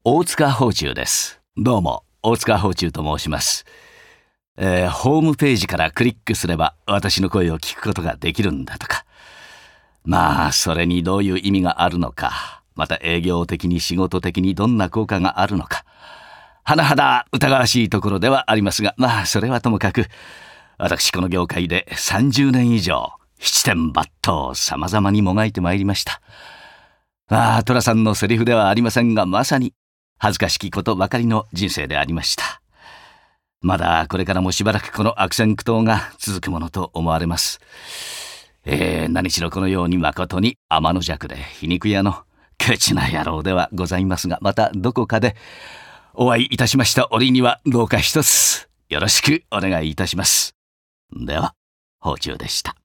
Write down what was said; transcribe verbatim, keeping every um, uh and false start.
大塚芳忠です。どうも、大塚芳忠と申します。えー、ホームページからクリックすれば私の声を聞くことができるんだとか。まあ、それにどういう意味があるのか、また営業的に仕事的にどんな効果があるのか、甚だ疑わしいところではありますが、まあ、それはともかく、私この業界でさんじゅうねん以上、七転八倒様々にもがいてまいりました。ああ、寅さんのセリフではありませんが、まさに恥ずかしきことばかりの人生でありました。まだこれからもしばらくこの悪戦苦闘が続くものと思われます。えー、何しろこのように誠に天の弱で皮肉屋のケチな野郎ではございますが、またどこかでお会いいたしました折にはどうか一つよろしくお願いいたします。では、芳忠でした。